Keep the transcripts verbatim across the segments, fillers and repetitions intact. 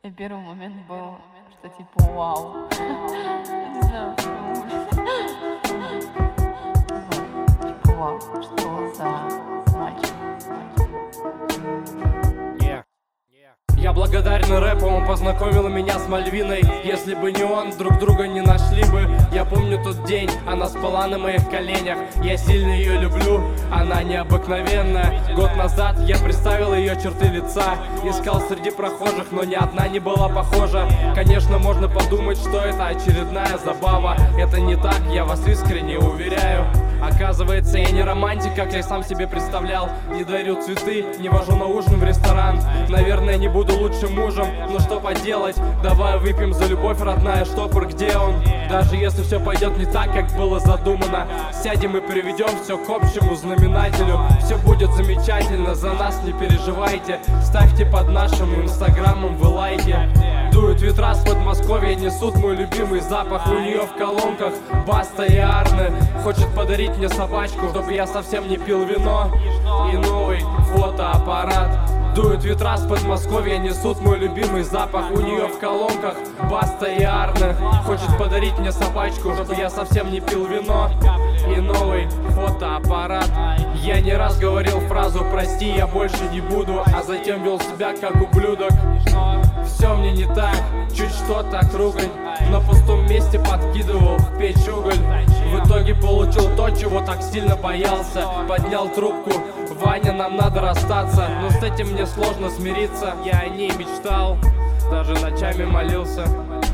И первый момент был, что типа вау. Я не знаю, почему. Вот, типа вау, что за мальчик. Я благодарен рэпу, он познакомил меня с Мальвиной. Если бы не он, друг друга не нашли бы. Я помню тот день, она спала на моих коленях. Я сильно ее люблю, она необыкновенная. Год назад я представил ее черты лица. Искал среди прохожих, но ни одна не была похожа. Конечно, можно подумать, что это очередная забава. Это не так, я вас искренне уверяю. Оказывается, я не романтик, как я сам себе представлял. Не дарю цветы, не вожу на ужин в ресторан. Наверное, не буду лучшим мужем, но что поделать? Давай выпьем за любовь, родная, штопор, где он? Даже если все пойдет не так, как было задумано, сядем и приведем все к общему знаменателю. Все будет замечательно, за нас не переживайте. Ставьте под нашим инстаграмом вы лайки. Дуют ветра с Подмосковья, несут мой любимый запах. У нее в колонках Баста и Арне. Хочет подарить мне собачку, чтобы я совсем не пил вино. И новый фотоаппарат. Дуют ветра с Подмосковья, несут мой любимый запах. У нее в колонках Баста и Арне. Хочет подарить мне собачку, чтобы я совсем не пил вино. И новый фотоаппарат. Я не раз говорил фразу «прости, я больше не буду», а затем вел себя как ублюдок. Все мне не так, чуть что так ругань. На пустом месте подкидывал в печь уголь. В итоге получил то, чего так сильно боялся. Поднял трубку: Ваня, нам надо расстаться. Но с этим мне сложно смириться. Я о ней мечтал, даже ночами молился.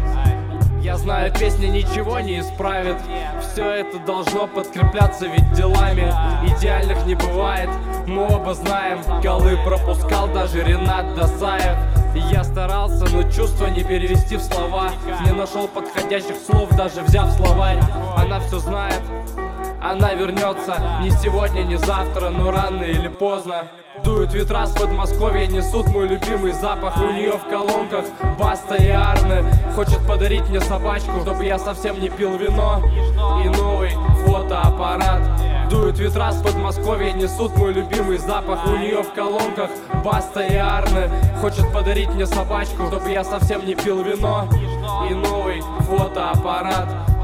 Я знаю, песня ничего не исправит. Все это должно подкрепляться ведь делами. Идеальных не бывает, мы оба знаем. Голы пропускал даже Ренат Досаев. Я старался, но чувства не перевести в слова. Не нашел подходящих слов, даже взяв словарь. Она все знает, она вернется. Не сегодня, не завтра, но рано или поздно. Дуют ветра с Подмосковья, несут мой любимый запах. У нее в колонках Баста и Арне. Хочет подарить мне собачку, чтобы я совсем не пил вино. И новый фотоаппарат. Дуют ветра с Подмосковья, несут мой любимый запах. У нее в колонках Баста и Арне. Хочет подарить мне собачку, чтобы я совсем не пил вино. И новый фотоаппарат.